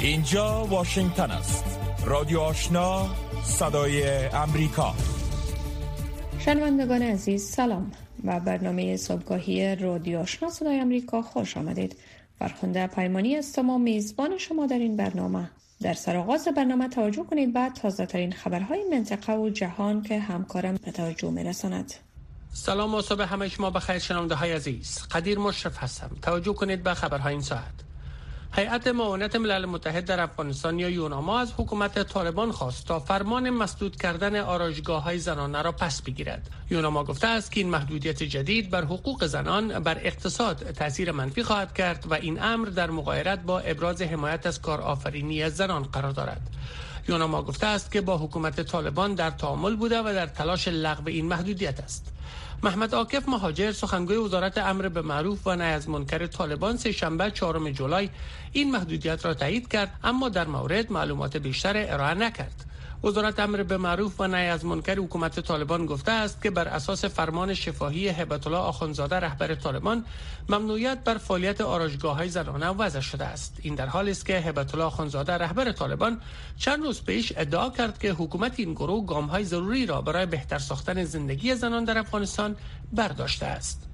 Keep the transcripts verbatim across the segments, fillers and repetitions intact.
اینجا واشنگتن است. رادیو آشنا، صدای امریکا. شنوندگان عزیز سلام و برنامه صبحگاهی رادیو آشنا صدای امریکا خوش آمدید. فرخنده پیمانی هستم و میزبان شما در این برنامه. در سرآغاز برنامه توجه کنید بعد تازه ترین خبرهای منطقه و جهان که همکارم به توجه میرساند. سلام و صبح همه شما بخیر شنونده های عزیز. قدیر مشرف هستم. توجه کنید به خبرهای این ساعت. هیئت معاونت ملل متحد در افغانستان یا یوناما از حکومت طالبان خواست تا فرمان مسدود کردن آرایشگاه‌های زنانه را پس بگیرد. یوناما گفته است که این محدودیت جدید بر حقوق زنان بر اقتصاد تاثیر منفی خواهد کرد و این امر در مغایرت با ابراز حمایت از کارآفرینی زنان قرار دارد. یوناما گفته است که با حکومت طالبان در تعامل بوده و در تلاش لغو این محدودیت است. محمد عاکف مهاجر سخنگوی وزارت امر به معروف و نهی از منکر طالبان سه شنبه چهارم جولای این محدودیت را تایید کرد، اما در مورد معلومات بیشتر ارائه نکرد. وزارت امر به معروف و نهی از منکر حکومت طالبان گفته است که بر اساس فرمان شفاهی هبت الله آخوندزاده رهبر طالبان ممنوعیت بر فعالیت آرایشگاه‌های زنانه وضع شده است. این در حالی است که هبت الله آخوندزاده رهبر طالبان چند روز پیش ادعا کرد که حکومت این گروه گام‌های ضروری را برای بهتر ساختن زندگی زنان در افغانستان برداشته است.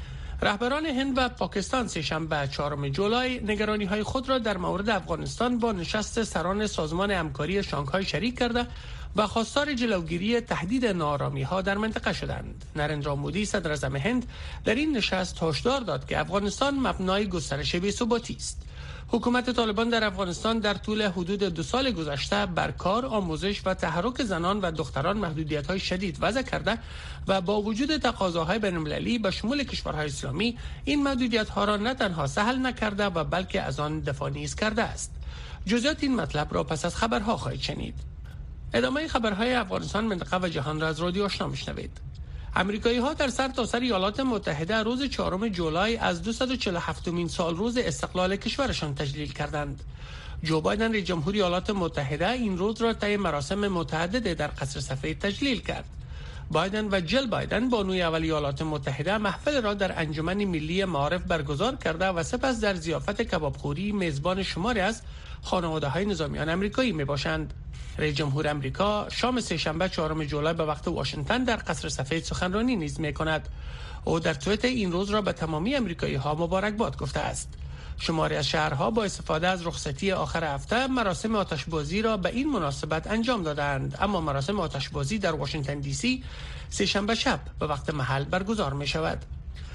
رهبران هند و پاکستان سه شنبه چهارم جولای نگرانی‌های خود را در مورد افغانستان با نشست سران سازمان همکاری شانگهای شریک کرده و خواستار جلوگیری تهدید ناآرامی‌ها در منطقه شدند. نریندرا مودی صدر اعظم هند در این نشست هشدار داد که افغانستان مبنای گسترش بی‌ثباتی است. حکومت طالبان در افغانستان در طول حدود دو سال گذشته بر کار، آموزش و تحرک زنان و دختران محدودیت‌های شدید وضع کرده و با وجود تقاضاهای بین‌المللی به شمول کشورهای اسلامی این محدودیت‌ها را نه تنها سهل نکرده و بلکه از آن دفاع نیز کرده است. جزئیات این مطلب را پس از خبرها خواهید شنید. ادامه خبرهای افغانستان، منطقه و جهان را از رادیو آشنا میشنوید. امریکایی‌ها در سرتاسر ایالات متحده روز چهارم جولای از دویست و چهل و هفتمین سال روز استقلال کشورشان تجلیل کردند. جو بایدن رئیس جمهور ایالات متحده این روز را طی مراسم متعدد در قصر سفید تجلیل کرد. بایدن و جل بایدن بانوی اول ایالات متحده محفل را در انجمن ملی معارف برگزار کرده و سپس در ضیافت کبابخوری میزبان شماری از خانواده‌های نظامیان آمریکایی میباشند. رئیس جمهور آمریکا شام سه شنبه چهارم جولای به وقت واشنگتن در قصر سفید سخنرانی نیز می‌کند. او در توییت این روز را به تمامی آمریکایی‌ها مبارکباد گفته است. شماری از شهرها با استفاده از رخصتی آخر هفته مراسم آتشبازی را به این مناسبت انجام دادند، اما مراسم آتشبازی در واشنگتن دی سی سه شنبه شب به وقت محل برگزار می‌شود.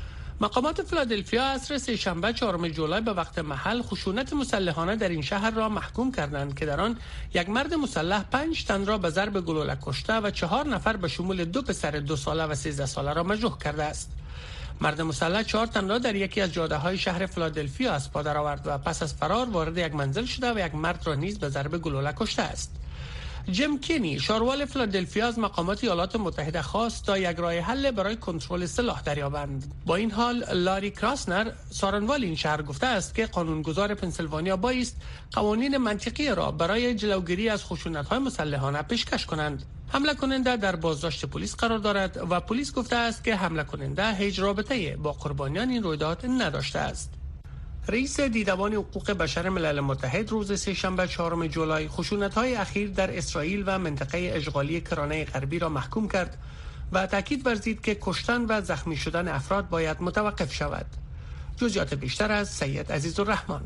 مقامات فیلادلفیا عصر سه شنبه چهارم جولای به وقت محل خشونت مسلحانه در این شهر را محکوم کردند که در آن یک مرد مسلح پنج تن را به ضرب گلوله کشته و چهار نفر به شمول دو پسر دو ساله و سیزده ساله را مجروح کرده است. مرد مسلح چهار تن را در یکی از جاده‌های شهر فیلادلفیا از پا درآورد و پس از فرار وارد یک منزل شده و یک مرد را نیز به ضرب گلوله کشته است. جیم کینی شاروال فیلادلفیا از مقامات ایالات متحده خواست تا یک راه حل برای کنترل سلاح دریابند. با این حال لاری کراسنر سارنوال این شهر گفته است که قانونگذار پنسیلوانیا بایست قوانین منطقی را برای جلوگیری از خشونت‌های مسلحانه پیشکش کنند. حمله کننده در بازداشت پلیس قرار دارد و پلیس گفته است که حمله کننده هیچ رابطه‌ای با قربانیان این رویداد نداشته است. رئیس دیدبان حقوق بشر ملل متحد روز سه شنبه چهارم جولای خشونت‌های اخیر در اسرائیل و منطقه اشغالی کرانه غربی را محکوم کرد و تاکید ورزید که کشتن و زخمی شدن افراد باید متوقف شود. جزئیات بیشتر از سید عزیزالرحمن.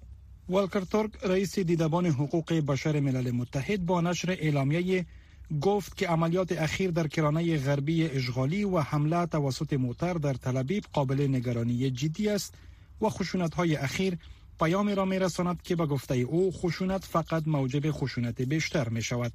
والکر ترک رئیس دیدبان حقوق بشر ملل متحد با نشر اعلامیه گفت که عملیات اخیر در کرانه غربی اشغالی و حمله توسط موتر در تل‌آویو قابل نگرانی جدی است و خشونت‌های اخیر پیامی را می‌رساند که به گفته او خشونت فقط موجب خشونت بیشتر می‌شود.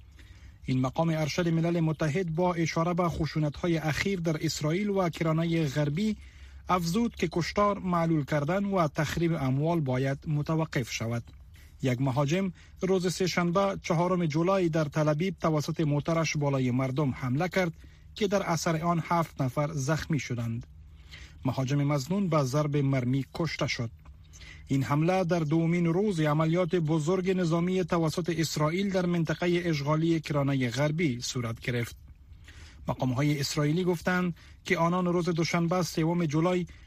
این مقام ارشد ملل متحد با اشاره به خشونت‌های اخیر در اسرائیل و کرانه غربی افزود که کشتار، معلول کردن و تخریب اموال باید متوقف شود. یک مهاجم روز سه‌شنبه چهارم جولای در تل‌آویو توسط موترش بالای مردم حمله کرد که در اثر آن هفت نفر زخمی شدند. مهاجم مظنون به ضرب مرمی کشته شد. این حمله در دومین روز عملیات بزرگ نظامی توسط اسرائیل در منطقه اشغالی کرانه غربی صورت گرفت. مقام‌های اسرائیلی گفتند که آنان روز دوشنبه سوم جولای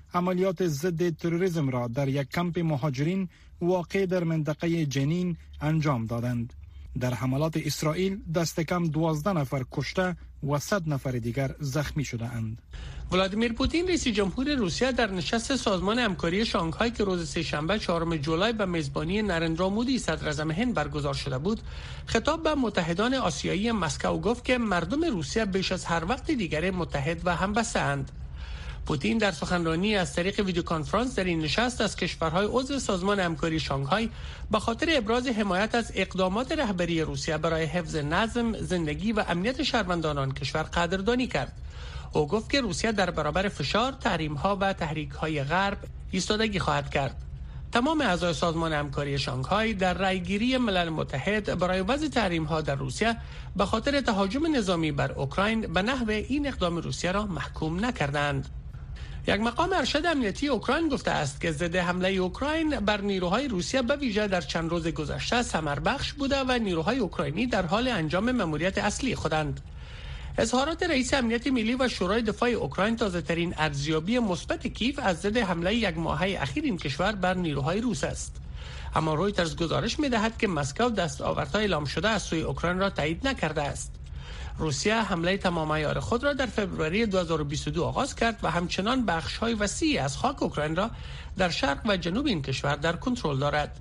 عملیات ضد تروریسم را در یک کمپ مهاجرین واقع در منطقه جنین انجام دادند. در حملات اسرائیل دست کم دوازده نفر کشته و صد نفر دیگر زخمی شده اند. ولادیمیر پوتین رئیس جمهور روسیه در نشست سازمان همکاری شانگهای که روز سه‌شنبه چهارم جولای به میزبانی نرندرا مودی صدر اعظم هند برگزار شده بود، خطاب به متحدان آسیایی مسکو گفت که مردم روسیه بیش از هر وقت دیگر متحد و همبسته‌اند. پوتین در سخنرانی از طریق ویدیو کنفرانس در این نشست از کشورهای عضو سازمان همکاری شانگهای به خاطر ابراز حمایت از اقدامات رهبری روسیه برای حفظ نظم، زندگی و امنیت شهروندان آن کشور قدردانی کرد. او گفت که روسیه در برابر فشار، تحریم‌ها و تحریک‌های غرب ایستادگی خواهد کرد. تمام اعضای سازمان همکاری شانگهای در رأیگیری ملل متحد برای وضع تحریم‌ها در روسیه به خاطر تهاجم نظامی بر اوکراین به نحو این اقدام روسیه را محکوم نکردند. یک مقام ارشد امنیتی اوکراین گفته است که ضد حمله اوکراین بر نیروهای روسیه به ویژه در چند روز گذشته ثمربخش بوده و نیروهای اوکراینی در حال انجام مأموریت اصلی خودند. اظهارات رئیس امنیت ملی و شورای دفاع اوکراین تازه‌ترین ارزیابی مثبت کیف از ضد حمله یک ماهه اخیر این کشور بر نیروهای روس است. اما رویترز گزارش می‌دهد که مسکو دستاوردهای اعلام شده از سوی اوکراین را تایید نکرده است. روسیه حمله تمام عیار خود را در فوریه دو هزار و بیست و دو آغاز کرد و همچنان بخش‌های وسیعی از خاک اوکراین را در شرق و جنوب این کشور در کنترل دارد.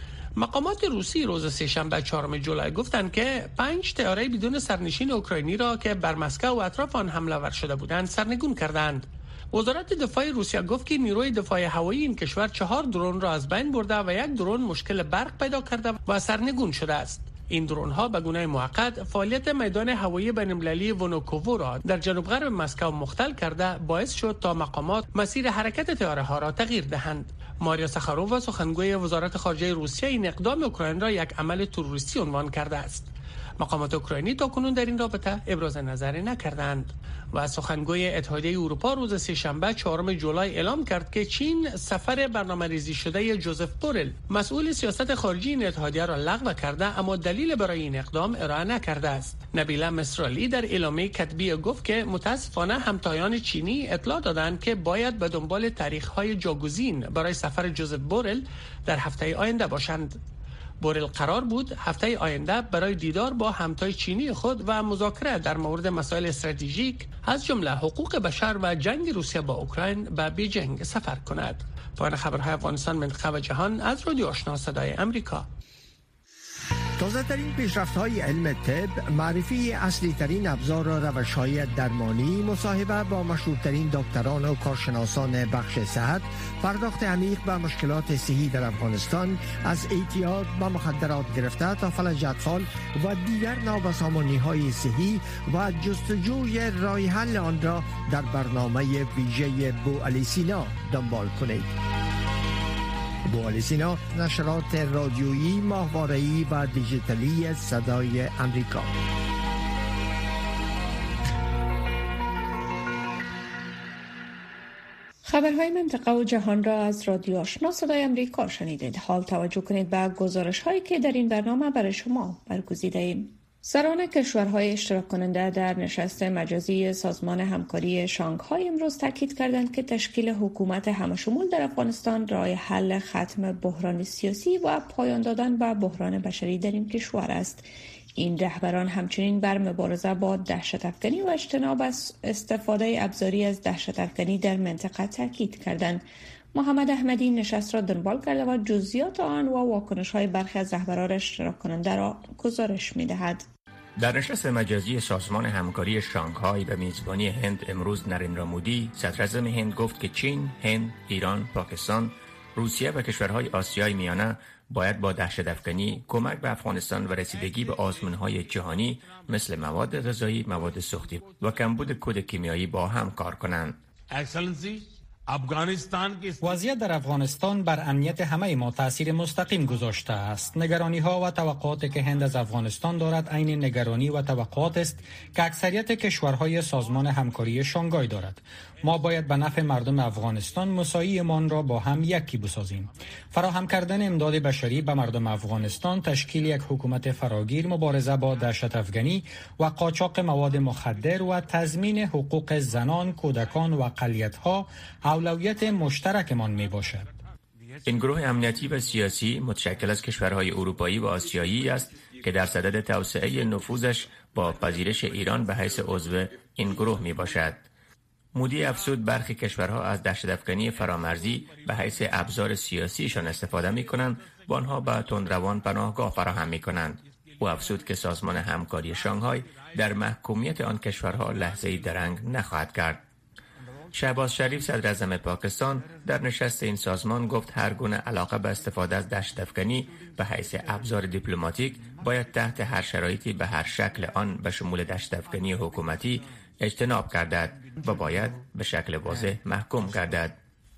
مقامات روسی روز سه‌شنبه چهارم جولای گفتند که پنج طیاره بدون سرنشین اوکراینی را که بر مسکو و اطراف آن حمله ور شده بودند سرنگون کردند. وزارت دفاع روسیه گفت که نیروی دفاع هوایی این کشور چهار درون را از بین برده و یک درون مشکل برق پیدا کرده و سرنگون شده است. این درون ها به گونه موقت فعالیت میدان هوایی بین‌المللی ونوکوو را در جنوب غرب مسکو مختل کرده باعث شد تا مقامات مسیر حرکت طیاره ها را تغییر دهند. ماریا ساخارووا سخنگوی وزارت خارجه روسیه این اقدام اوکراین را یک عمل تروریستی عنوان کرده است. مقامات اوکراینی تاکنون در این رابطه ابراز نظری نکردند. و سخنگوی اتحادیه اروپا روز سه‌شنبه چهارم جولای اعلام کرد که چین سفر برنامه‌ریزی شده جوزف بورل مسئول سیاست خارجی این اتحادیه را لغو کرده، اما دلیل برای این اقدام ارائه نکرده است. نبیله مصرالی در اعلامیه کتبی گفت که متاسفانه همتایان چینی اطلاع دادند که باید به دنبال تاریخ‌های جاگزین برای سفر جوزف بورل در هفته آینده باشند. بورل قرار بود هفته آینده برای دیدار با همتای چینی خود و مذاکره در مورد مسائل استراتژیک از جمله حقوق بشر و جنگ روسیه با اوکراین به بیجینگ سفر کند. پایان خبرهای افغانستان، منطقه و جهان از رادیو آشنا صدای امریکا. تازه ترین پیشرفت های علم طب، معرفی اصلی ترین ابزار و روش های درمانی، مصاحبه با مشهورترین دکتران و کارشناسان بخش صحت، پرداخت عمیق به مشکلات صحی در افغانستان، از اعتیاد به مخدرات گرفته تا فلج اطفال و دیگر نابسامانی های صحی و جستجوی راه حل آن را در برنامه ویژه بوعلی سینا دنبال کنید. بوعلی سینا، نشرات رادیویی، ماهواره‌ای و دیجیتالی صدای امریکا. خبرهای منطقه و جهان را از رادیو آشنا صدای امریکا شنیدید. حال توجه کنید به گزارش هایی که در این برنامه برای شما برگزیده ایم. سران کشورهای اشتراک کننده در نشست مجازی سازمان همکاری شانگهای امروز تاکید کردند که تشکیل حکومت همشمول در افغانستان راه حل ختم بحران سیاسی و پایان دادن به بحران بشری در این کشور است. این رهبران همچنین بر مبارزه با دهشت افکنی و اجتناب از استفاده ابزاری از دهشت افکنی در منطقه تاکید کردند. محمد احمدی نشست را دنبال کرده و جزئیات آن و واکنش‌های برخی از رهبران اشتراک کننده را گزارش می‌دهد. در نشست مجازی سازمان همکاری شانگهای به میزبانی هند امروز نریندرا مودی صدر اعظم هند گفت که چین، هند، ایران، پاکستان، روسیه و کشورهای آسیای میانه باید با دهشت افکنی، کمک به افغانستان و رسیدگی به آزمون‌های جهانی مثل مواد غذایی، مواد سوختی و کمبود کود کیمیایی با هم کار کنند. وضعیت در افغانستان بر امنیت همه ما تاثیر مستقیم گذاشته است. نگرانی ها و توقعاتی که هند از افغانستان دارد عین نگرانی و توقعات است که اکثریت کشورهای سازمان همکاری شانگهای دارد. ما باید به نفع مردم افغانستان مساعیمان را با هم یکی بسازیم. فراهم کردن امداد بشری به مردم افغانستان، تشکیل یک حکومت فراگیر، مبارزه با دهشت افغانی و قاچاق مواد مخدر و تضمین حقوق زنان، کودکان و اقلیت‌ها اولویت مشترکمان می باشد. این گروه امنیتی و سیاسی متشکل از کشورهای اروپایی و آسیایی است که در صدد توسعه نفوذش با پذیرش ایران به حیث عضو این گروه می باشد. مودی افزود برخی کشورها از دهشت‌افکنی فرامرزی به حیث ابزار سیاسیشان استفاده می کنند و آنها به تندروان پناهگاه فراهم می کنند. او افزود که سازمان همکاری شانگهای در محکومیت آن کشورها لحظه‌ای درنگ نخواهد کرد. شهباز شریف صدر اعظم پاکستان در نشست این سازمان گفت هر گونه علاقه به استفاده از دهشت‌افکنی به حیث ابزار دیپلماتیک باید تحت هر شرایطی به هر شکل آن به شمول دهشت‌افکنی حکومتی اجتناب گردد و باید به شکل واضح محکوم گردد.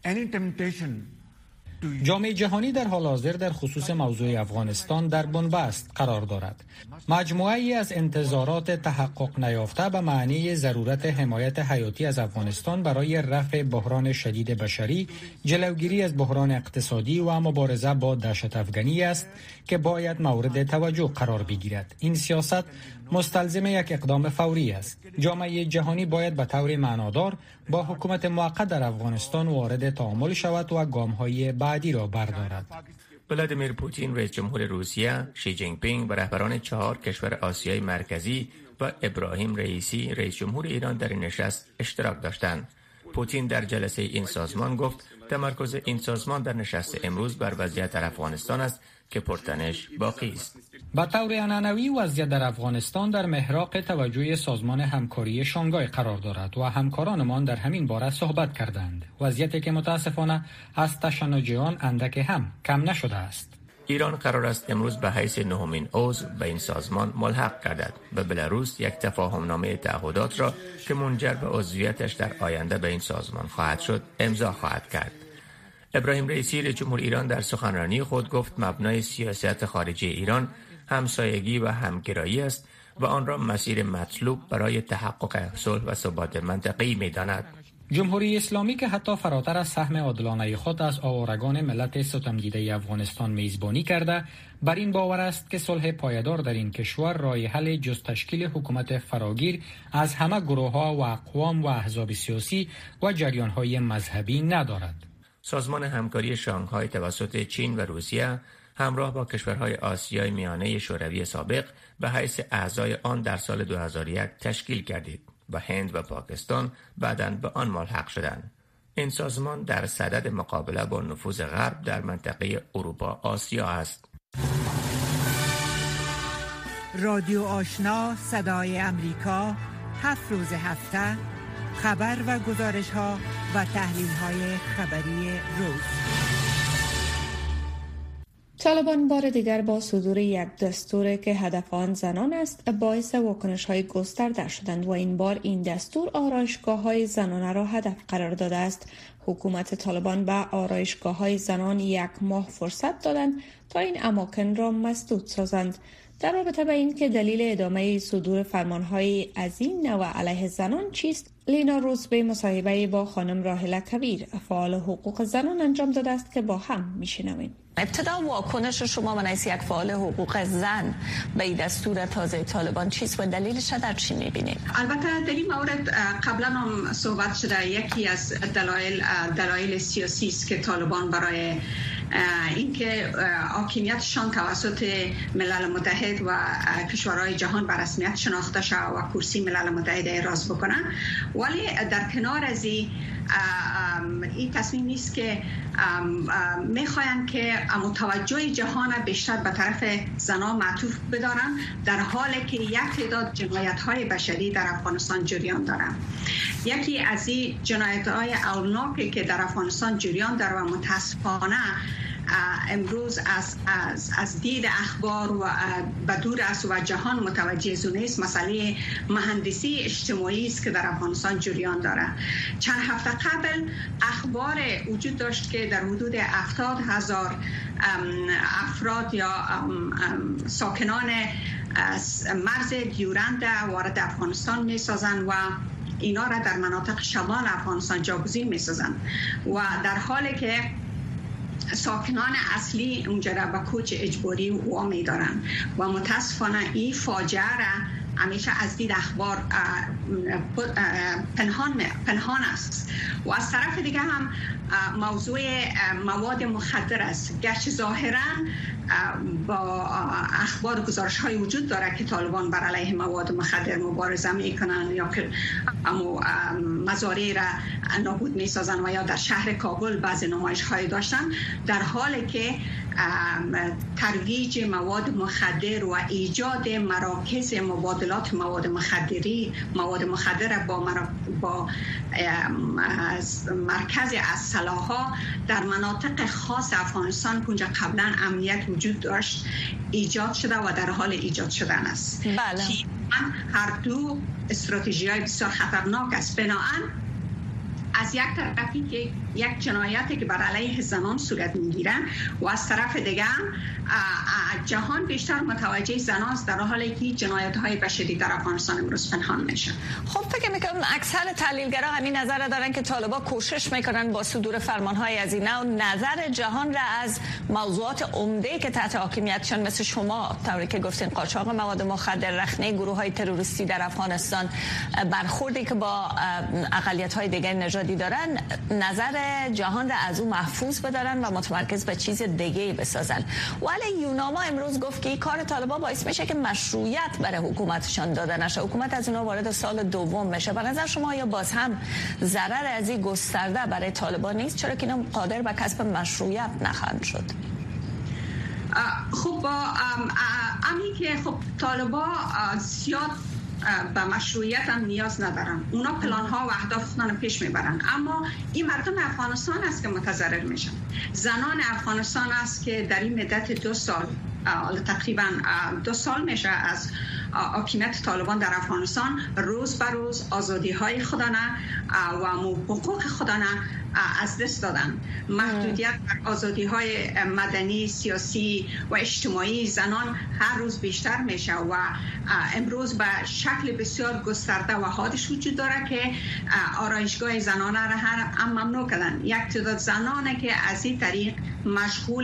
جامعه جهانی در حال حاضر در خصوص موضوع افغانستان در بنبست قرار دارد. مجموعه‌ای از انتظارات تحقق نیافته به معنی ضرورت حمایت حیاتی از افغانستان برای رفع بحران شدید بشری، جلوگیری از بحران اقتصادی و مبارزه با دهشت افغانی است که باید مورد توجه قرار بگیرد. این سیاست مستلزم یک اقدام فوری است. جامعه جهانی باید به طور معنادار با حکومت موقت در افغانستان وارد تعامل شود و گام‌های بعدی را بردارد. ولادیمیر پوتین رئیس جمهور روسیه، شی جینگ پینگ و رهبران چهار کشور آسیای مرکزی و ابراهیم رئیسی رئیس جمهور ایران در این نشست اشتراک داشتند. پوتین در جلسه این سازمان گفت تمرکز این سازمان در نشست امروز بر وضعیت در افغانستان است که پرتنش باقی است. به طور عنعنوی وضعیت در افغانستان در محراق توجه سازمان همکاری شانگهای قرار دارد و همکارانمان در همین باره صحبت کردند. وضعیتی که متاسفانه از تشنج آن اندک هم کم نشده است. ایران قرار است امروز به حیث نهمین عضو به این سازمان ملحق گردد و بلاروس یک تفاهمنامه تعهدات را که منجر به عضویتش در آینده به این سازمان خواهد شد امضا خواهد کرد. ابراهیم رئیسی رئیس جمهور ایران در سخنرانی خود گفت مبنای سیاست خارجی ایران همسایگی و همگرایی است و آن را مسیر مطلوب برای تحقق صلح و ثبات منطقه‌ای می‌داند. جمهوری اسلامی که حتی فراتر از سهم عادلانه خود از آوارگان ملت ستمدیده افغانستان میزبانی کرده، بر این باور است که صلح پایدار در این کشور راه حل جز تشکیل حکومت فراگیر از همه گروه‌ها و اقوام و احزاب سیاسی و جریان‌های مذهبی ندارد. سازمان همکاری شانگهای توسط چین و روسیه همراه با کشورهای آسیای میانه شوروی سابق به حیث اعضای آن در سال دو هزار و یک تشکیل گردید و هند و پاکستان بعداً به آن ملحق شدند. این سازمان در صدد مقابله با نفوذ غرب در منطقه اروپا آسیا است. رادیو آشنا صدای امریکا، هفت روز هفته، خبر و گزارش ها و تحلیل های خبری روز. طالبان بار دیگر با صدور یک دستور که هدف آن زنان است باعث واکنش‌های گسترده شدند و این بار این دستور آرایشگاه‌های زنانه را هدف قرار داده است. حکومت طالبان به آرایشگاه‌های زنان یک ماه فرصت دادند تا این اماکن را مسدود سازند. در رابطه با این که دلیل ادامه صدور فرمان‌های از این نوع علیه زنان چیست، لینا روز به مصاحبه با خانم راحله کبیر فعال حقوق زنان انجام داده است که با هم میشنویم. ابتدا واکنش شما و نیست یک فعال حقوق زن به این دستور تازه طالبان چیست و دلیلش در چی می‌بینید؟ البته در این مورد قبلا هم صحبت شده. یکی از دلایل دلایل سیاسی است که طالبان برای اینکه حاکمیتشان توسط ملل متحد و کشورهای جهان به رسمیت شناخته شود و کرسی ملل متحد احراز بکنن، ولی در کنار از این این تصمیم نیست که میخواین که متوجه جهان بیشتر به طرف زنان معطوف بدارن، در حالی که یک تعداد جنایت‌های بشری در افغانستان جریان دارن. یکی از این جنایت‌های اولناکی که در افغانستان جریان داره و متاسفانه امروز از از از دید اخبار و بدور است و جهان متوجه از نیست، مسئله مهندسی اجتماعی است که در افغانستان جریان داره. چند هفته قبل اخبار وجود داشت که در حدود هفتاد هزار افراد یا ساکنان مرز دیورند وارد افغانستان می سازند و اینا را در مناطق شمال افغانستان جاگزین می سازند و در حالی که ساکنان اصلی اونجا را به کوچ اجباری وامی دارن و متاسفانه این فاجعه را همیشه از دید اخبار پنهان پنهان است و از طرف دیگه هم موضوع مواد مخدر است، گرچه ظاهرا با اخبار گزارش های وجود داره که طالبان بر علیه مواد مخدر مبارزه میکنن یا که مزارع را نابود میسازن و یا در شهر کابل بعضی نمایش های داشتن، در حالی که ترویج مواد مخدر و ایجاد مراکز مبادلات مواد مخدری مواد مخدر با با مرکز اصلاحها در مناطق خاص افغانستان که قبلا امنیت وجود داشت ایجاد شده و در حال ایجاد شدن است. بله. هر دو استراتژی‌های بسیار خطرناک است. بنابراین از یک طرفی که یک جنایتی که بر علیه زنان صورت میگیره و از طرف دیگه جهان بیشتر متوجه زنان است، در حالی که جنایت‌های بشری در افغانستان امروز پنهان میشن. خب فکر میکنم اکثر تحلیلگرا همین نظر دارن که طالبان کوشش میکنن با صدور فرمان‌های از اینا و نظر جهان را از موضوعات عمده که تحت حاکمیتشان مثل شما طوری که گفتین قاچاق مواد مخدر، رخنه گروه‌های تروریستی در افغانستان، برخوردی که با اقلیت‌های دیگر نژادی دارن، نظر جهان را از او محفوظ بدارن و متمرکز به چیز دیگه بسازن. ولی یوناما امروز گفت که این کار طالبان باعث میشه که مشروعیت برای حکومتشان داده نشه، حکومت از اونا وارد سال دوم میشه. به نظر شما یا باز هم ضرر از این گسترده برای طالبان نیست، چرا که اینا قادر به کسب مشروعیت نخواهند شد؟ خب با امی که خب طالبان زیاد به مشروعیت هم نیاز ندارن، اونا پلان ها و اهدافشون پیش میبرن، اما این مردم افغانستان است که متضرر میشن. زنان افغانستان است که در این مدت دو سال تقریبا دو سال میشه از حاکمیت طالبان در افغانستان روز به روز آزادی های خودانه و حقوق خودانه از دست دادن. محدودیت در آزادی های مدنی، سیاسی و اجتماعی زنان هر روز بیشتر میشه و امروز به شکل بسیار گسترده و حادش وجود داره که آرایشگاه زنانه را هم ممنوع کردن. یک تعداد زنانه که از این طریق مشغول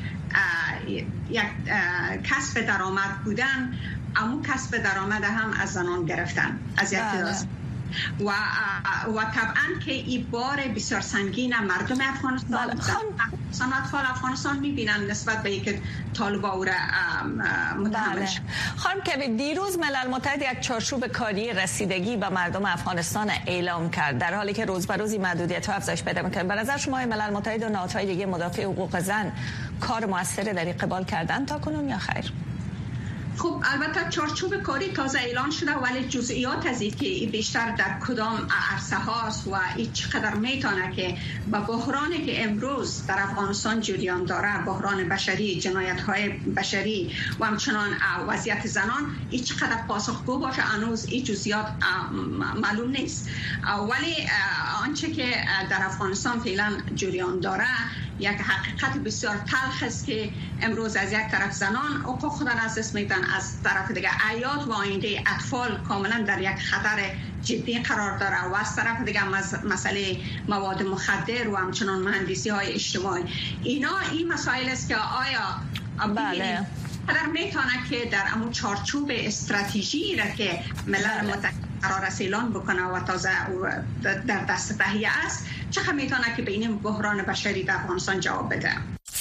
یک کسب درآمد بودن، اما کسب درآمد هم از زنان گرفتن از یک تعداد و و طبعا که این بار بسیار سنگین مردم افغانستان اطفال افغانستان میبینن نسبت به اینکه طالبان او را متحمل شد. خانم کوید، دیروز ملل متحد یک چارچوب کاری رسیدگی به مردم افغانستان اعلام کرد، در حالی که روز به روز محدودیت ها افزایش پیدا می‌کنه. به نظر شما ملل متحد و نهادهای دیگه مدافع حقوق زن کار موثری در قبال کردن تا کنون یا خیر؟ خب البته چارچوب کاری تازه اعلان شده، ولی جزئیات از این که بیشتر در کدام عرصه هاست و این چقدر میتونه که با بحرانی که امروز در افغانستان جریان داره، بحران بشری، جنایت های بشری و همچنان وضعیت زنان، این چقدر پاسخگو باشه هنوز این جزئیات معلوم نیست. ولی آنچه که در افغانستان فعلا جریان داره یک حقیقت بسیار تلخ است که امروز از یک طرف زنان حقوق خودن از دست میدن، از طرف دیگه حیات و آینده اطفال کاملا در یک خطر جدی قرار داره و از طرف دیگه مسئله مواد مخدر و همچنان مهندسی های اجتماعی. اینا این مسائل است که آیا بله قدر میتونه که در امون چارچوب استراتژی را که ملل متحد قرار است اعلان بکنه و تازه در دست تهیه است، چقدر میتونه که به این بحران بشری در افغانستان جواب بده؟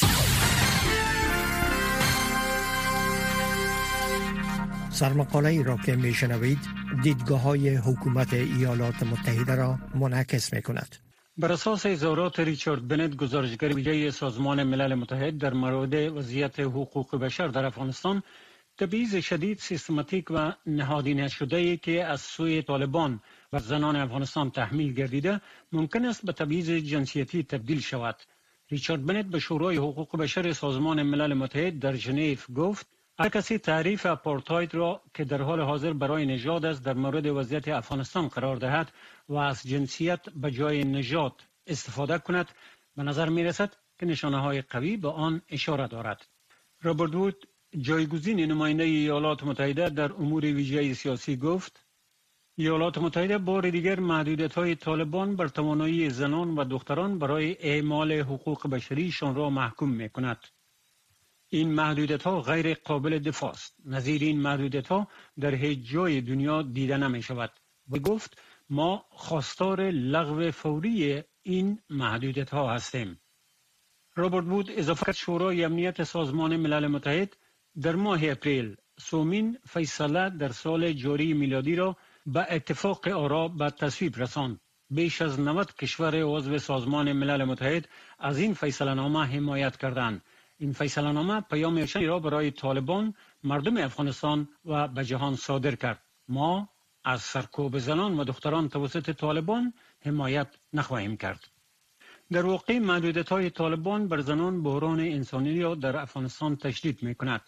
سرمقاله ای را که میشنوید دیدگاه های حکومت ایالات متحده را منعکس میکند. بر اساس اظهارات ریچارد بنت، گزارشگر ویژه سازمان ملل متحد در مورد وضعیت حقوق بشر در افغانستان، تبعیض شدید، سیستماتیک و نهادینه شده‌ای که از سوی طالبان و زنان افغانستان تحمیل گردیده ممکن است به تبعیض جنسیتی تبدیل شود. ریچارد بنت به شورای حقوق بشر سازمان ملل متحد در ژنو گفت: هر کسی تعریف آپارتاید را که در حال حاضر برای نژاد است در مورد وضعیت افغانستان قرار دهد و از جنسیت به جای نژاد استفاده کند، به نظر می رسد که نشانه های قوی به آن اشاره دارد. رابرت وود، جایگزین نماینده ایالات متحده در امور ویژه سیاسی، گفت: ایالات متحده بار دیگر محدودیت‌های طالبان بر توانایی زنان و دختران برای اعمال حقوق بشریشان را محکوم می‌کند. این محدودیت‌ها غیر قابل دفاع است. نظیر این محدودیت‌ها در هیچ جای دنیا دیده نمی‌شود. و گفت ما خواستار لغو فوری این محدودیت‌ها هستیم. رابرت وود اضافه کرد شورای امنیت سازمان ملل متحد در ماه اپریل سومین فیصله در سال جاری میلادی را به اتفاق آرا به تصویب رساند. بیش از نود کشور عضو سازمان ملل متحد از این فیصله نامه حمایت کردند. این فیصله نامه پیام روشنی را برای طالبان، مردم افغانستان و به جهان صادر کرد. ما از سرکوب زنان و دختران توسط طالبان حمایت نخواهیم کرد. در واقع محدودیت‌های طالبان بر زنان بحران انسانی را در افغانستان تشدید می‌کند.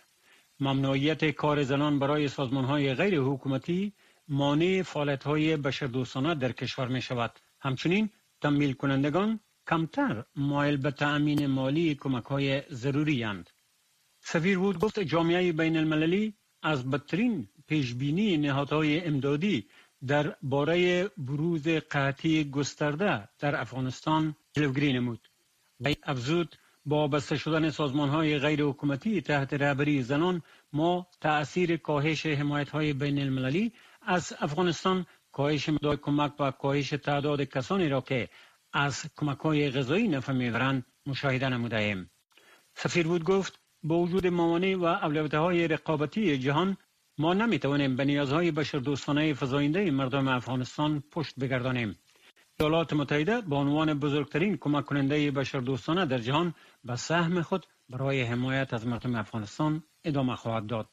ممنوعیت کار زنان برای سازمان‌های غیر حکومتی مانع فعالیت‌های بشردوستانه در کشور می‌شود. همچنین تمویل کنندگان کمتر مایل به تأمین مالی کمک‌های ضروری اند. سفیر وود گفت جامعه بین المللی از بدترین پیشبینی نهادهای امدادی در باره بروز قحطی گسترده در افغانستان جلوگیری نمود. و افزود با بسته شدن سازمان‌های غیر حکومتی تحت رهبری زنان ما تأثیر کاهش حمایت‌های بین المللی از افغانستان، کاهش مقدار کمک و کاهش تعداد کسانی را که از کمک‌های غذایی نفع می‌برند مشاهده نموده ایم. سفیر وود گفت با وجود موانع و اولویت‌های رقابتی جهان ما نمی‌توانیم به نیازهای بشردوستانه فزاینده مردم افغانستان پشت بگردانیم. ایالات متحده به عنوان بزرگترین کمک کننده بشردوستانه در جهان به سهم خود برای حمایت از مردم افغانستان ادامه خواهد داد.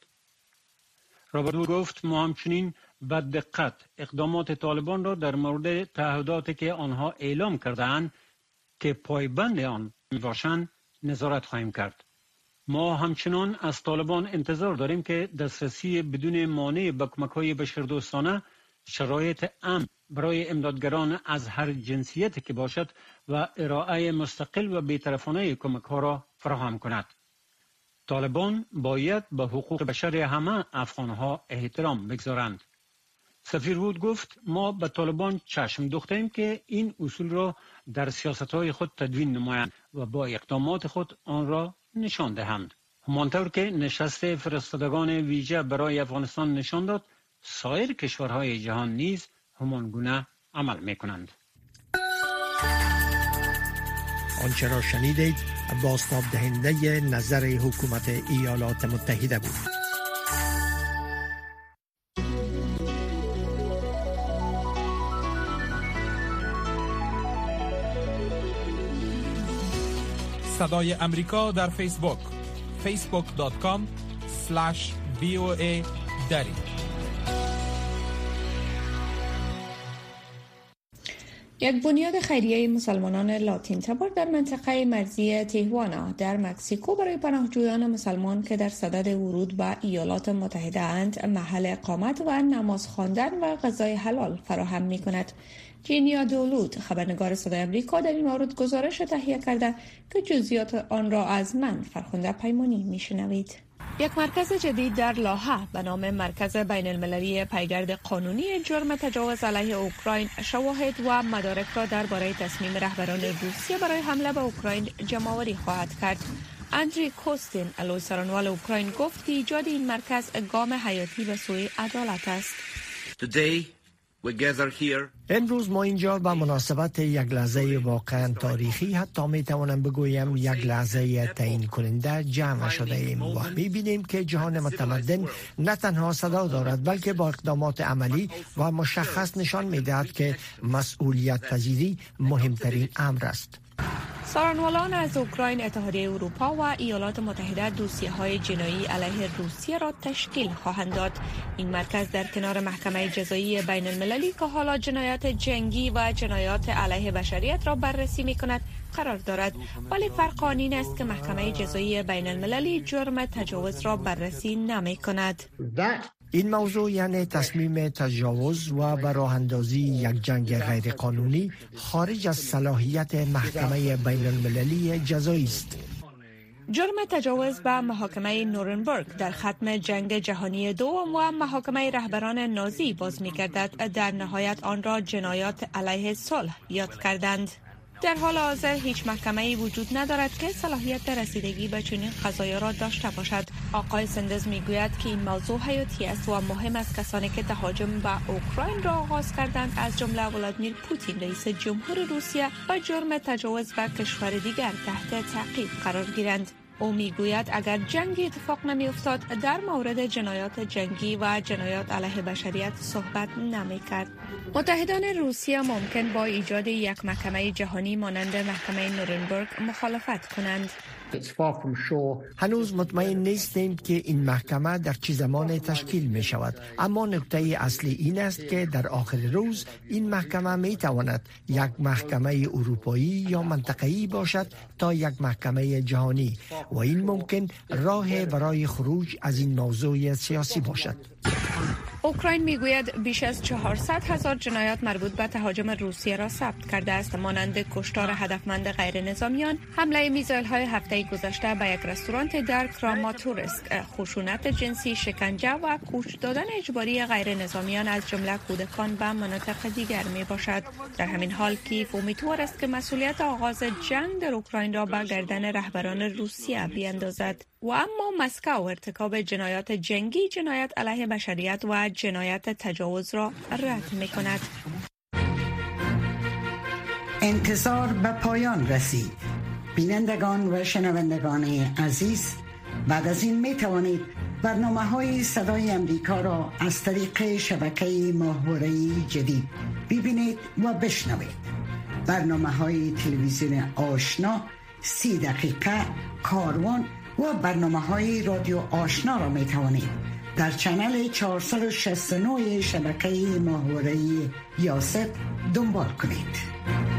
رابرت وود گفت ما همچنین به دقت اقدامات طالبان را در مورد تعهداتی که آنها اعلام کرده‌اند که پایبند آن میباشند نظارت خواهیم کرد. ما همچنان از طالبان انتظار داریم که دسترسی بدون مانع به کمک‌های بشردوستانه، شرایط امن برای امدادگران از هر جنسیتی که باشد و ارائه مستقل و بی‌طرفانه کمک‌ها را فراهم کند. طالبان باید به حقوق بشر همه افغان‌ها احترام بگذارند. سفیر وود گفت ما به طالبان چشم دوختیم که این اصول را در سیاست‌های خود تدوین نمایند و با اقدامات خود آن را نشان دهند. همانطور که نشست فرستادگان ویژه برای افغانستان نشان داد، سایر کشورهای جهان نیز همان گونه عمل می‌کنند. آنچه را شنیدید بازتاب دهنده نظر حکومت ایالات متحده بود. صدای امریکا در فیسبوک فیسبوک دات کام اسلش وی او ای دری. یک بنیاد خیریه مسلمانان لاتین تبار در منطقه مرزی تیهوانا در مکزیکو برای پناهجویان مسلمان که در صدد ورود به ایالات متحده اند محل اقامت و نماز خواندن و غذای حلال فراهم می کند. جینیا دولود خبرنگار صدای امریکا در این مورد گزارش تهیه کرده که جزئیات آن را از من فرخنده پیمانی می شنوید. یک مرکز جدید در لاهه به نام مرکز بین المللی پیگرد قانونی جرم تجاوز علیه اوکراین شواهد و مدارک را درباره تصمیم رهبران روسیه برای حمله به اوکراین جمع‌آوری خواهد کرد. اندری کوستین علوی سرانوال اوکراین گفت که ایجاد این مرکز گام حیاتی به سوی عدالت است. Today امروز ما اینجا به مناسبت یک لحظه واقعا تاریخی، حتی می توانم بگویم یک لحظه تعیین کننده جمع شده ایم و می بینیم که جهان متمدن نه تنها صدا دارد بلکه با اقدامات عملی و مشخص نشان می دهد که مسئولیت پذیری مهمترین امر است. سارانوالان از اوکراین، اتحادیه اروپا و ایالات متحده دوسیه‌های جنایی علیه روسیه را تشکیل خواهند داد. این مرکز در کنار محکمه جزایی بین المللی که حالا جنایات جنگی و جنایات علیه بشریت را بررسی می‌کند قرار دارد، ولی فرق آن این است که محکمه جزایی بین المللی جرم تجاوز را بررسی نمی‌کند. این موضوع یعنی تصمیم تجاوز و به راه اندازی یک جنگ غیرقانونی خارج از صلاحیت محکمه بین المللی جزایی است. جرم تجاوز به محاکمه نورنبرگ در ختم جنگ جهانی دوم و محاکمه رهبران نازی باز می‌گردد. در نهایت آن را جنایات علیه صلح یاد کردند. در حال حاضر هیچ محکمه‌ای وجود ندارد که صلاحیت رسیدگی به چنین قضایا را داشته باشد. آقای سندز میگوید که این موضوع حیاتی است و مهم است کسانی که تهاجم به اوکراین را آغاز کردند از جمله ولادیمیر پوتین رئیس جمهور روسیه و جرم تجاوز به کشور دیگر تحت تعقیب قرار گیرند. او میگوید اگر جنگی اتفاق نمی افتاد در مورد جنایات جنگی و جنایات علیه بشریت صحبت نمی کرد. متحدان روسیه ممکن با ایجاد یک محکمه جهانی مانند محکمه نورنبرگ مخالفت کنند. هنوز مطمئن نیستیم که این محکمه در چه زمان تشکیل می شود، اما نکته اصلی این است که در آخر روز این محکمه می تواند یک محکمه اروپایی یا منطقه‌ای باشد تا یک محکمه جهانی و این ممکن راه برای خروج از این موضوع سیاسی باشد. اوکراین میگوید بیش از چهارصد هزار جنایات مربوط به تهاجم روسیه را ثبت کرده است، مانند کشتار هدفمند غیر نظامیان، حمله میزایل های هفته گذشته به یک رستوران در کراماتورسک، خشونت جنسی، شکنجه و کوچ دادن اجباری غیر نظامیان از جمله کودکان به مناطق دیگر می باشد. در همین حال کیف امیدوار است که مسئولیت آغاز جنگ در اوکراین را به گردن رهبران روسیه بیاندازد و اما مسکو ارتکاب جنایات جنگی، جنایت علیه بشریت و جنایت تجاوز را رد می کند. انتظار به پایان رسید. بینندگان و شنوندگان عزیز، بعد از این می توانید برنامه های صدای امریکا را از طریق شبکه ماهواره‌ای جدید ببینید و بشنوید. برنامه های تلویزیون آشنا، سی دقیقه، کاروان و برنامه های رادیو آشنا را می توانید در چنل چهارصد و شصت و نه شبکه ماهواره‌ای یاست دنبال کنید.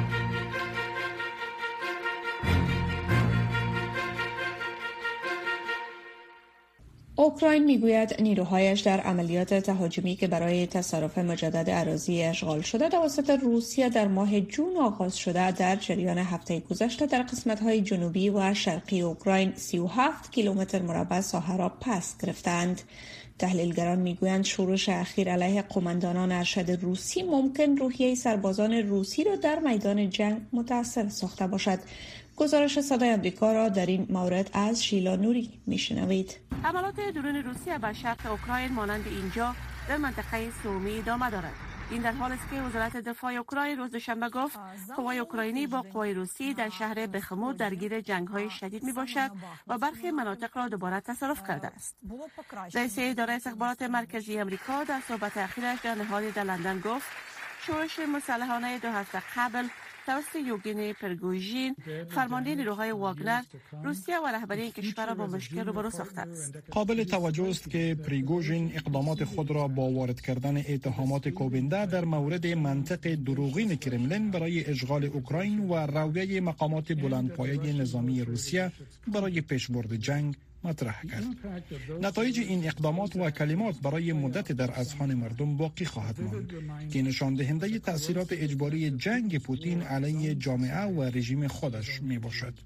اوکراین میگوید نیروهایش در عملیات تهاجمی که برای تصرف مجدد اراضی اشغال شده توسط روسیه در ماه جون آغاز شده در جریان هفته گذشته در قسمت‌های جنوبی و شرقی اوکراین سی و هفت کیلومتر مربع ساحه را پس گرفتند. تحلیلگران میگویند شورش اخیر علیه قماندانان ارشد روسی ممکن روحیه سربازان روسی را در میدان جنگ متاثر ساخته باشد. گزارش صدای امریکا را در این مورد از شیلا نوری میشنوید. حملات درون روسیه به شرق اوکراین مانند اینجا در منطقه سومی ادامه دارد. این در حالی است که وزارت دفاع اوکراین روز دوشنبه گفت قوای اوکراینی با قوای روسی در شهر بخموت درگیر جنگ‌های شدید میباشد و برخی مناطق را دوباره تصرف کرده است. رئیس اداره استخبارات مرکزی امریکا در صحبت اخیرش در نهاری در لندن گفت شورش مسلحانه دو هفته قبل توسط یوگین پرگوژین فرمانده نیروهای واگنر روسیه و رهبری این کشور را با مشکل روبرو ساخته است. قابل توجه است که پریگوژین اقدامات خود را با وارد کردن اتهامات کوبنده در مورد منطق دروغین کرملین برای اشغال اوکراین و رویه مقامات بلندپایه نظامی روسیه برای پیشبرد جنگ مطرح کرد. نتایج این اقدامات و کلمات برای مدت در اذهان مردم باقی خواهد ماند که نشان دهنده تأثیرات اجباری جنگ پوتین علیه جامعه و رژیم خودش می باشد.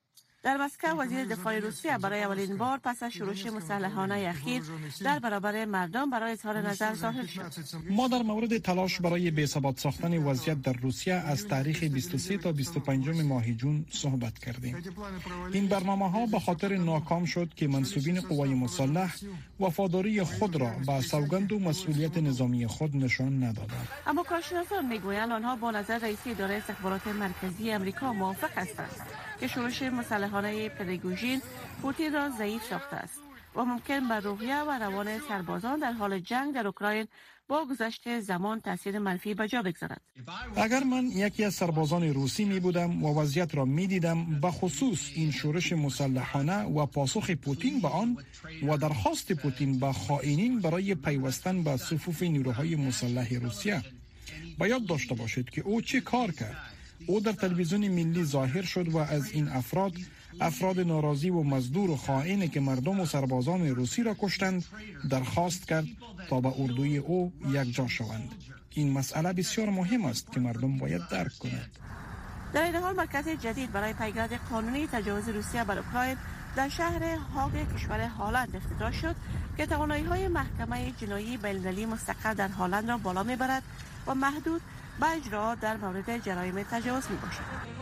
در مسکو وزیر دفاع روسیه برای اولین بار پس از شورش مسلحانه اخیر در برابر مردم برای اظهار نظر ظاهر شد. ما در مورد تلاش برای بی‌ثبات ساختن وضعیت در روسیه از تاریخ بیست و سه تا بیست و پنج ماه جون صحبت کردیم. این برنامه‌ها به خاطر ناکام شد که منسوبین قوای مسلح وفاداری خود را به سوگند و مسئولیت نظامی خود نشان ندادند. اما کارشناسان میگویند آنها با نظر رئیس اداره استخبارات مرکزی امریکا موافق هستند که شورش مسلحانه پریگوژین پوتین را ضعیف ساخته است و ممکن بر روحیه و روان سربازان در حال جنگ در اوکراین با گذشت زمان تاثیر منفی به جا بگذارد. اگر من یکی از سربازان روسی می بودم و وضعیت را می دیدم، به خصوص این شورش مسلحانه و پاسخ پوتین به آن و درخواست پوتین به خائنین برای پیوستن به صفوف نیروهای مسلح روسیه، باید داشته باشید که او چه کار کرد. او در تلویزیون ملی ظاهر شد و از این افراد افراد ناراضی و مزدور و خائنی که مردم و سربازان روسی را کشتند درخواست کرد تا به اردوی او یک جا شوند. این مسئله بسیار مهم است که مردم باید درک کنند. در این حال مرکز جدید برای پیگرد قانونی تجاوز روسیه بر اوکراین در شهر هاگ کشور هالند افتتاح شد که توانایی‌های محکمه جنایی بین‌المللی مستقر در هالند را بالا می‌برد و محدود به اجرا در مورد جرایم تجاوز می باشد.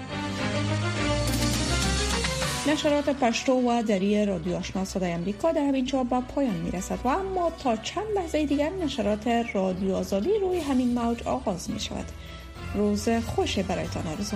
نشرات پشتو و دری رادیو آشنا صدای امریکا در همین جا به پایان می رسد و اما تا چند لحظه دیگر نشرات رادیو آزادی روی همین موج آغاز می شود. روز خوش برایتان آرزو